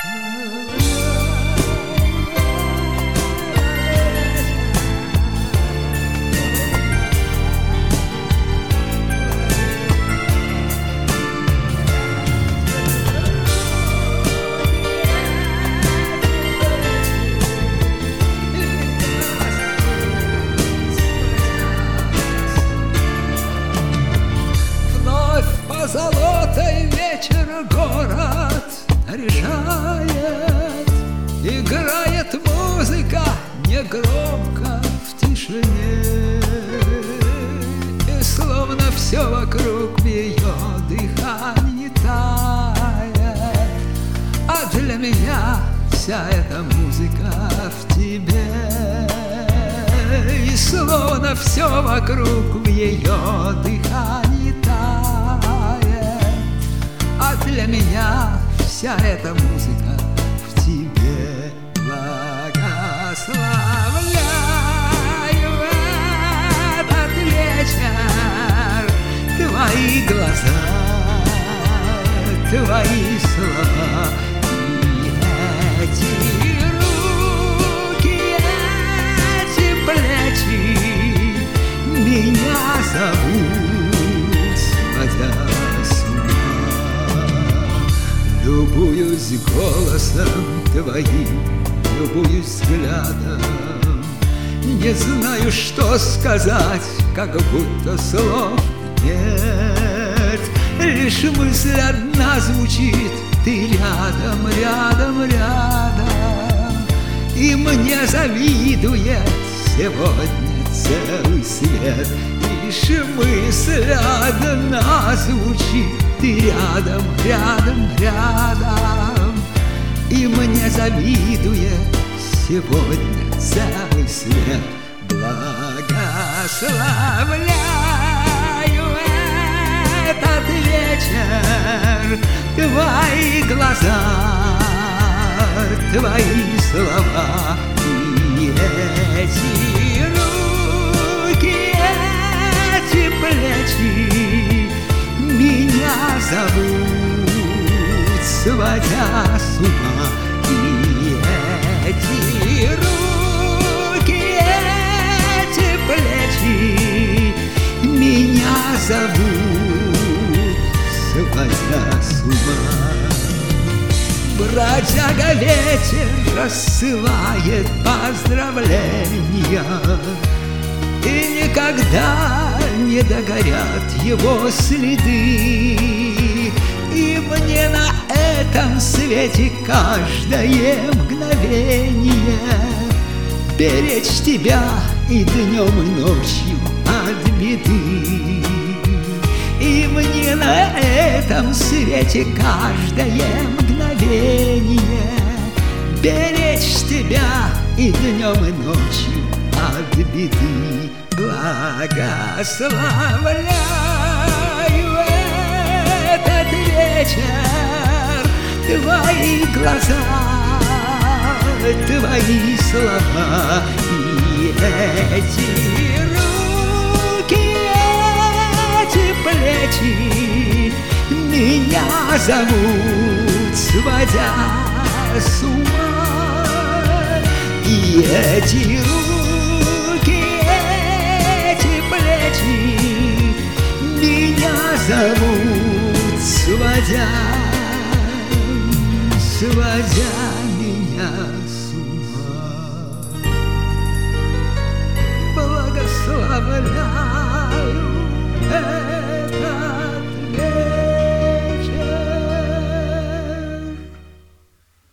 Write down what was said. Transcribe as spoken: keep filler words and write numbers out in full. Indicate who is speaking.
Speaker 1: Позолотой вечер город решает, играет музыка негромко в тишине, и словно все вокруг в ее дыхании тает. А для меня вся эта музыка в тебе, и словно все вокруг в ее дыхании тает. А для меня вся эта музыка в тебе. Благословляю этот вечер, твои глаза, твои слова и эти руки, эти плечи меня зовут, сводя с ума. Любуюсь голосом твоим, любуюсь взглядом, не знаю, что сказать, как будто слов нет. Лишь мысль одна звучит: ты рядом, рядом, рядом. И мне завидует сегодня целый свет. Лишь мысль одна звучит: ты рядом, рядом, рядом. И мне завидует сегодня целый свет. Благословляю этот вечер, твои глаза, твои слова и эти руки, эти плечи меня зовут, сводя с ума. И эти руки, эти плечи меня зовут, сводя с ума. Бродяга ветер рассылает поздравления, и никогда не догорят его следы. И мне на этом свете каждое мгновение беречь тебя и днем, и ночью от беды. И мне на этом свете каждое мгновение беречь тебя и днем, и ночью от беды. Благословляю этот вечер, твои глаза, твои слова и эти руки, эти плечи меня зовут, сводя с ума. И эти руки, эти плечи меня зовут, сводя, сводя меня